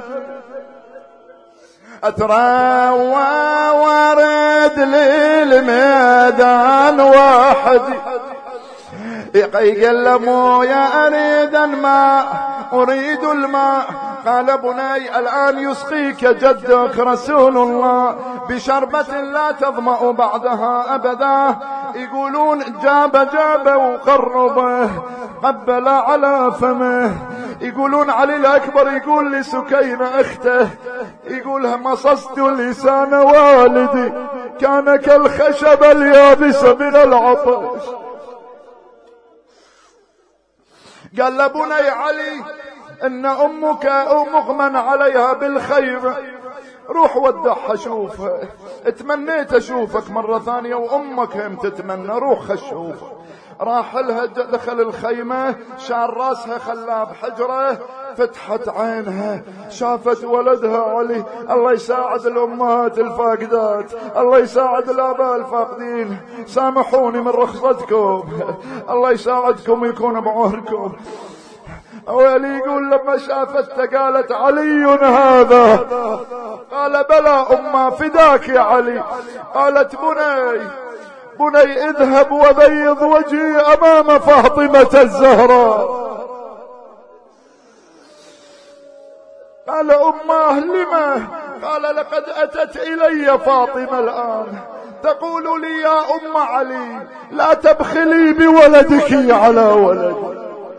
أتروى وارد للميدان وحدي. يقول له مويا أريد الماء، أريد الماء. قال بني الآن يسقيك جدك رسول الله بشربة لا تظمأ بعدها أبدا. يقولون جاب وقربه قبل على فمه. يقولون علي الأكبر يقول لسكينة اخته، يقولها مصصت لسان والدي كان كالخشب اليابس من العطش. قال لبني علي ان امك مغمى عليها بالخير، روح ودعها شوفها، اتمنيت اشوفك مرة ثانية وامك هم تتمنى، روح خشوفها. راح لها دخل الخيمة، شال راسها خلاه بحجره، فتحت عينها شافت ولدها علي. الله يساعد الامهات الفاقدات، الله يساعد الاباء الفاقدين، سامحوني من رخصتكم، الله يساعدكم ويكون بعمركم. ويلي يقول لما شافته قالت علي هذا؟ قال بلى أمه فداك يا علي. قالت بني اذهب وبيض وجهي أمام فاطمة الزهراء. قال أمه لما؟ قال لقد أتت إلي فاطمة الآن تقول لي يا أم علي لا تبخلي بولدك على ولدي،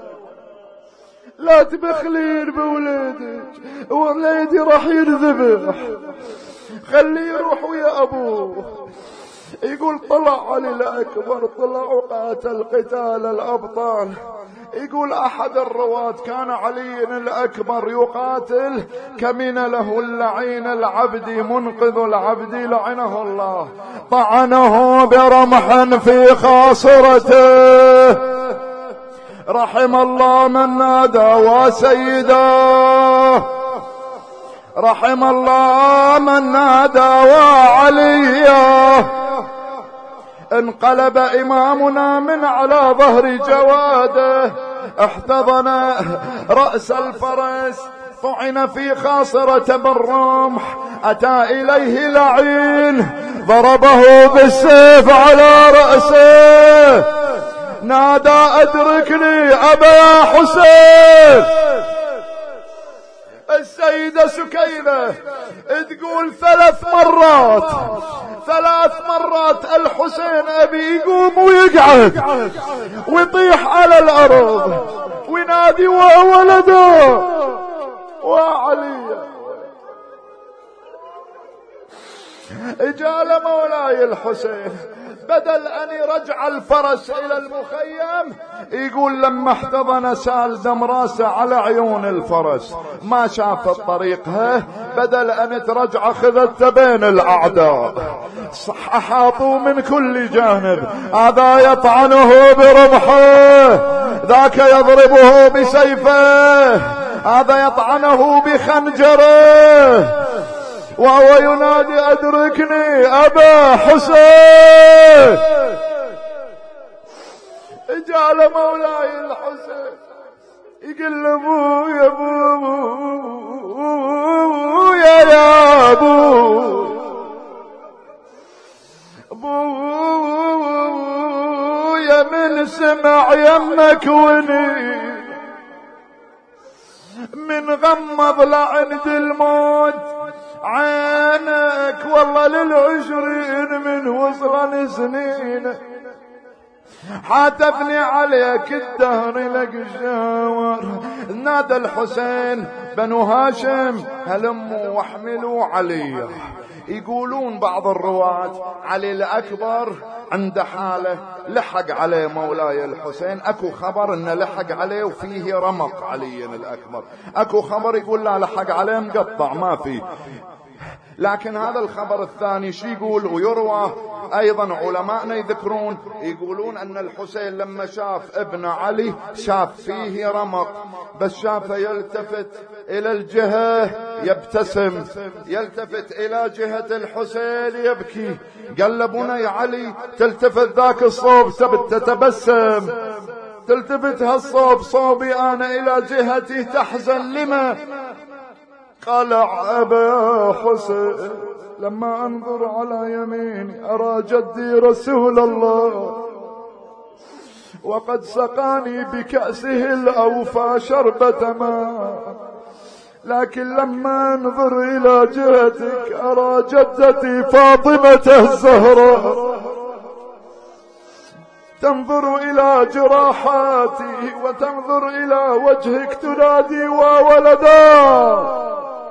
لا تبخلين بولدك، ولدي راح ينذبح، خليه يروح ويا أبوه. يقول طلع علي الأكبر، طلع وقاتل قتال الأبطال. يقول أحد الرواة كان علي الأكبر يقاتل كمن له اللعين العبدي منقذ العبد لعنه الله، طعنه برمح في خاصرته، رحم الله من نادى وسيدا، رحم الله من نادى وعليا. انقلب إمامنا من على ظهر جواده، احتضن رأس الفرس، طعن في خاصرة بالرمح، أتى إليه لعين ضربه بالسيف على رأسه، نادى أدركني أبا حسين. السيدة سكينة تقول 3 مرات الحسين أبي يقوم ويقعد ويطيح على الأرض وينادي وولده وعلي. اجال مولاي الحسين بدل أن يرجع الفرس إلى المخيم، يقول لما احتضن سال دم راسه على عيون الفرس، ما شاف طريقها، بدل أن ترجع خذت بين الأعداء، أحاطوا من كل جانب، هذا يطعنه برمحه، ذاك يضربه بسيفه، هذا يطعنه بخنجره، وهو ينادي أدركني أبا حسين. اجعل مولاي الحسين يقول له ابويا ابويا يا ابويا من سمع يمك وني من غمض لعند الموت عينك، والله لل20 من وصغن سنين حاتفني عليك الدهر لك الجوار. نادى الحسين بنو هاشم هلموا واحملوا علي. يقولون بعض الرواة علي الأكبر عند حاله لحق عليه مولاي الحسين. اكو خبر انه لحق عليه وفيه رمق علي الأكبر، اكو خبر يقول لا لحق عليه مقطع ما فيه. لكن هذا الخبر الثاني شو يقول؟ ويروى ايضا علماءنا يذكرون يقولون ان الحسين لما شاف ابن علي شاف فيه رمق، بس شافه يلتفت الى الجهة يبتسم، يلتفت الى جهة الحسين يبكي. قال له بني علي تلتفت ذاك الصوب تتبسم، تلتفت هالصوب صوبي انا الى جهتي تحزن لما؟ قال أبا حسين لما أنظر على يميني أرى جدي رسول الله وقد سقاني بكأسه الأوفى شربة ماء، لكن لما أنظر إلى جهتك أرى جدتي فاطمة الزهراء تنظر إلى جراحاتي وتنظر إلى وجهك تنادي وولدا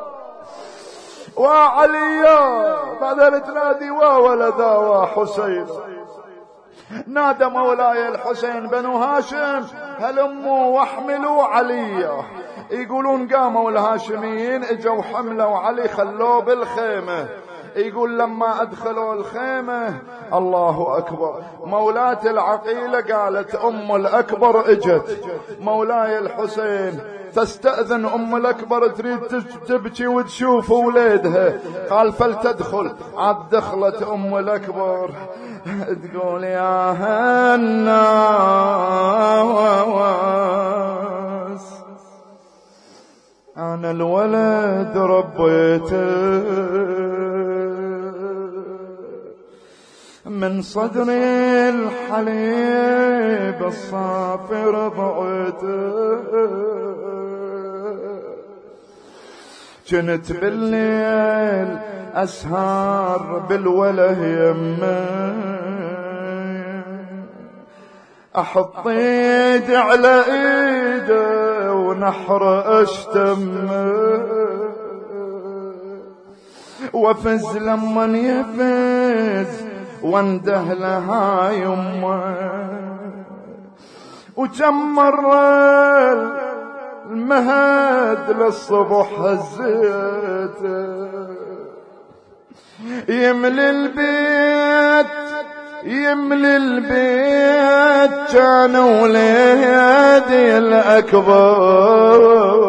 وعليا، بعدين تنادي وولدا وحسين. نادى مولاي الحسين بنو هاشم هلموا واحملوا عليا. يقولون قاموا الهاشميين اجوا حملوا علي خلوه بالخيمة. يقول لما ادخلوا الخيمة الله اكبر، مولاة العقيلة قالت ام الاكبر اجت. مولاي الحسين تستأذن ام الاكبر تريد تبكي وتشوف وليدها، قال فلتدخل. عاد دخلت ام الاكبر تقول يا هالناس انا الولد ربيته من صدر الحليب الصافي رضعته، كنت بالليل أسهر بالوله يمه أحط ايد على ايده ونحر اشتمه وفز لمن يفز وانده لها يمه. وكم مرة المهد للصبح هزيته يملي البيت كان وليدي الأكبر،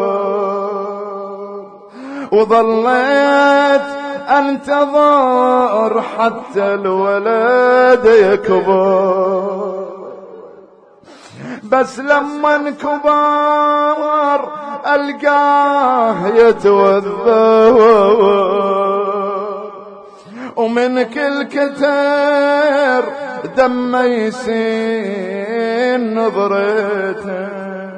وظليت انتظر حتى الولد يكبر. بس لما كبر القاه يتوذى ومن كل كتر دم يسين نظرته.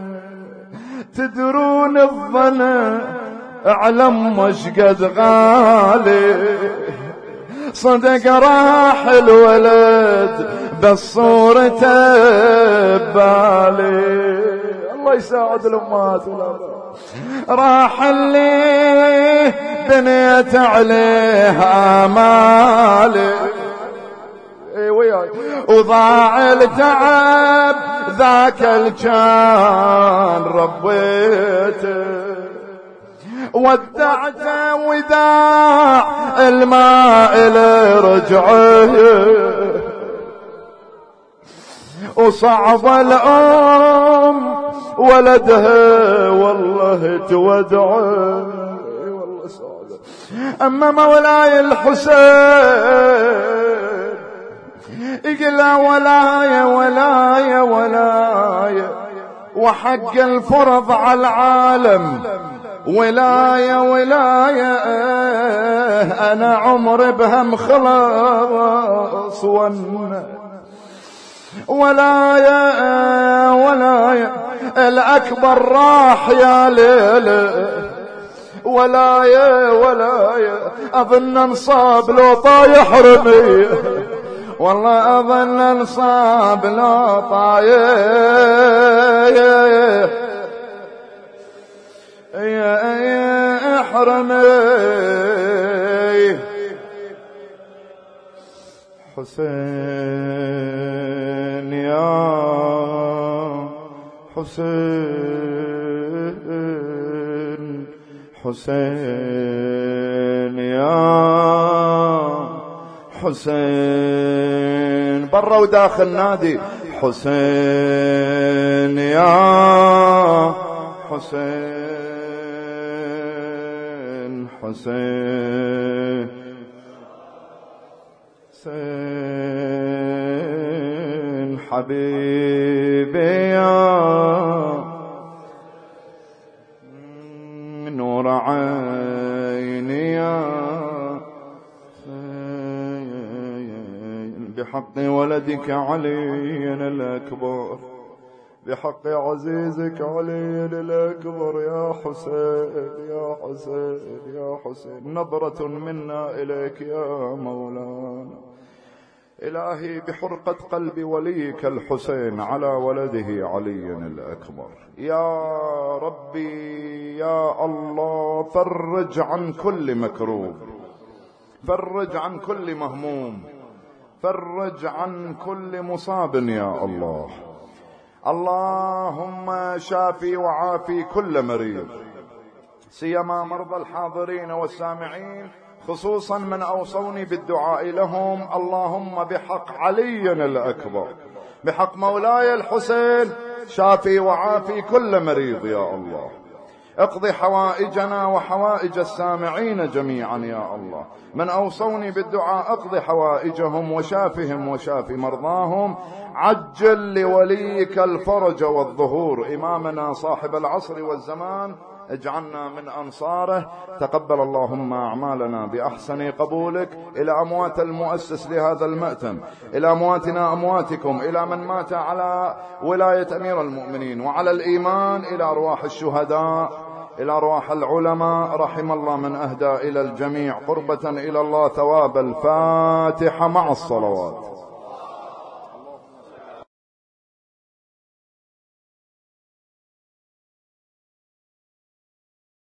تدرون الظنا اعلم مشقد غالي صدق راح الولد بس صورته ببالي. الله يساعد الامهات والاباء. راح اللي بنيت عليه امالي وضاع التعب ذاك الجان ربيته. ودعته وداع الماء لرجعه وصعب الأم ولدها والله تودعه. والله صعب. أما مولاي الحسين يقول ولاية ولاية ولاية وحق الفرض على العالم ولاية ولاية أنا عمر بهم خلاص ولاية ولاية الأكبر راح يا ليلة ولاية ولاية أظن انصاب لو طايح رمي والله أظن انصاب لو طايح احرمي حسين يا حسين حسين يا حسين برا وداخل نادي حسين يا حسين حسين حسين حبيبي يا نور عيني يا بحق ولدك علي الأكبر بحق عزيزك علي الأكبر يا حسين يا حسين يا حسين نظرة منا إليك يا مولانا إلهي بحرقة قلب وليك الحسين على ولده علي الأكبر يا ربي يا الله فرج عن كل مكروب فرج عن كل مهموم فرج عن كل مصاب يا الله اللهم شافي وعافي كل مريض سيما مرضى الحاضرين والسامعين خصوصا من أوصوني بالدعاء لهم اللهم بحق علي الأكبر بحق مولاي الحسين شافي وعافي كل مريض يا الله اقضي حوائجنا وحوائج السامعين جميعا يا الله من أوصوني بالدعاء اقضي حوائجهم وشافهم وشاف مرضاهم عجل لوليك الفرج والظهور إمامنا صاحب العصر والزمان اجعلنا من أنصاره تقبل اللهم أعمالنا بأحسن قبولك إلى أموات المؤسس لهذا المأتم إلى أمواتنا أمواتكم إلى من مات على ولاية أمير المؤمنين وعلى الإيمان إلى أرواح الشهداء إلى أرواح العلماء رحم الله من أهدى إلى الجميع قربة إلى الله ثواب الفاتحة مع الصلوات.